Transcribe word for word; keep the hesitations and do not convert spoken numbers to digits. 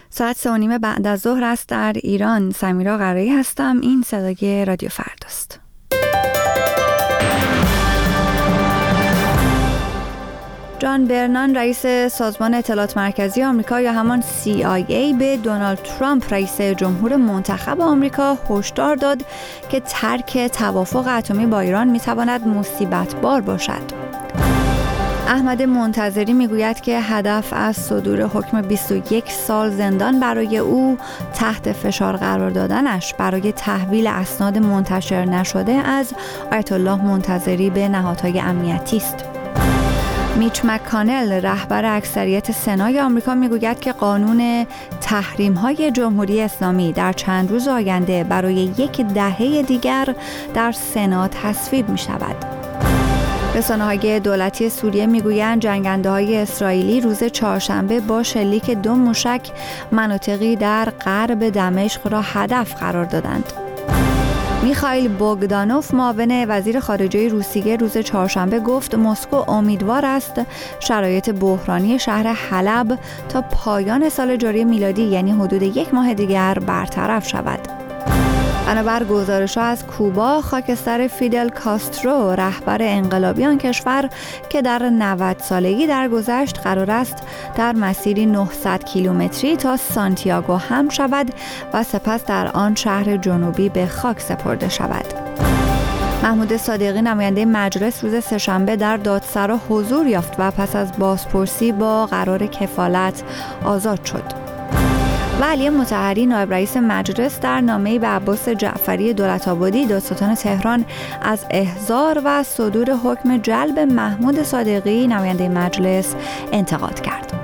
ساعت سه و نیم بعد از ظهر است در ایران. سمیرا قرایی هستم. این صدای رادیو فرداست. جان برنان رئیس سازمان اطلاعات مرکزی آمریکا یا همان سی آی ای به دونالد ترامپ رئیس جمهور منتخب آمریکا هشدار داد که ترک توافق اتمی با ایران میتواند مصیبت بار باشد. احمد منتظری میگوید که هدف از صدور حکم بیست و یک سال زندان برای او تحت فشار قرار دادنش برای تحویل اسناد منتشر نشده از آیت الله منتظری به نهادهای امنیتی است. میچ مک‌کانل رهبر اکثریت سنای آمریکا میگوید که قانون تحریم‌های جمهوری اسلامی در چند روز آینده برای یک دهه دیگر در سنا تصویب می‌شود. رسانه‌های دولتی سوریه میگویند جنگنده‌های اسرائیلی روز چهارشنبه با شلیک دو موشک مناطقی در غرب دمشق را هدف قرار دادند. میخائیل بوگدانوف معاون وزیر خارجه روسیه روز چهارشنبه گفت مسکو امیدوار است شرایط بحرانی شهر حلب تا پایان سال جاری میلادی یعنی حدود یک ماه دیگر برطرف شود. بنابر گزارش‌ها از کوبا، خاکستر فیدل کاسترو رهبر انقلابی آن کشور که در نود سالگی درگذشت قرار است در مسیری نهصد کیلومتری تا سانتیاگو حمل شود و سپس در آن شهر جنوبی به خاک سپرده شود. محمود صادقی نماینده مجلس روز سه‌شنبه در دادسرا حضور یافت و پس از بازپرسی با قرار کفالت آزاد شد. و علی مطهری نایب رئیس مجلس در نامه‌ای به عباس جعفری دولت‌آبادی دادستان تهران از احضار و صدور حکم جلب محمود صادقی نماینده مجلس انتقاد کرد.